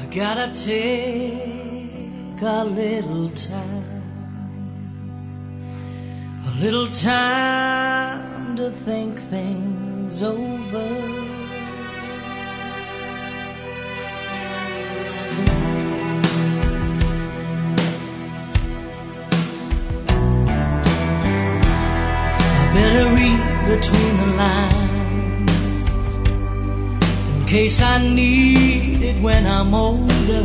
Gotta take a little time to think things over. I better read between the lines in case I need it when I'm older.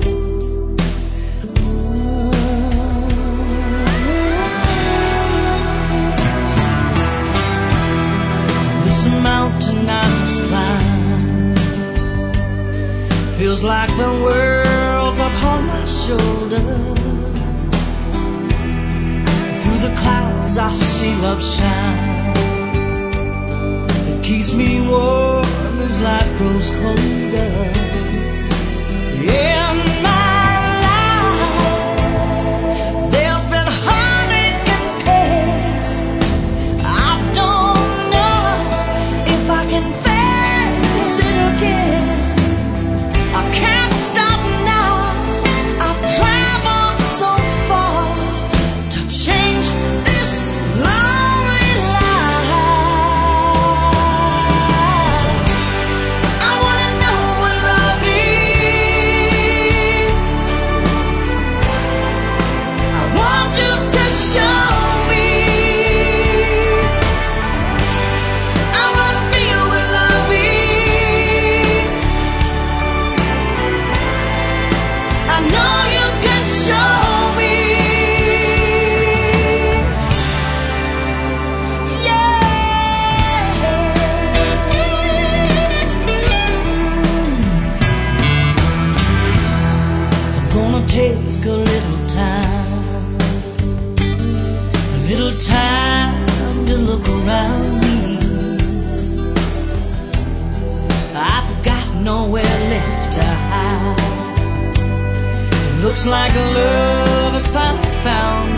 This mountain I must climb feels like the world's upon my shoulder. Through the clouds I see love shine. It keeps me warm as life grows colder. In my life, there's been heartache and pain. I don't know if I can face it again. I can't stop now. I've traveled so far to change this lonely life. I wanna know what love is. I want you to show me. I wanna feel what love is. I know you can show me. I'm gonna take a little time to look around me. I've got nowhere left to hide. It looks like love has finally found